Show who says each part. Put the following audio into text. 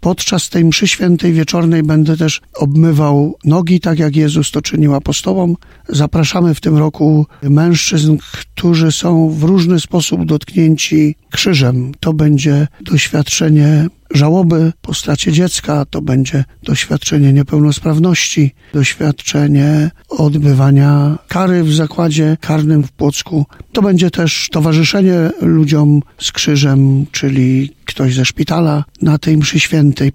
Speaker 1: Podczas tej mszy świętej wieczornej będę też obmywał nogi, tak jak Jezus to czynił apostołom. Zapraszamy w tym roku mężczyzn, którzy są w różny sposób dotknięci krzyżem. To będzie doświadczenie żałoby po stracie dziecka, to będzie doświadczenie niepełnosprawności, doświadczenie odbywania kary w zakładzie karnym w Płocku. To będzie też towarzyszenie ludziom z krzyżem, czyli ktoś ze szpitala na tej mszy świętej.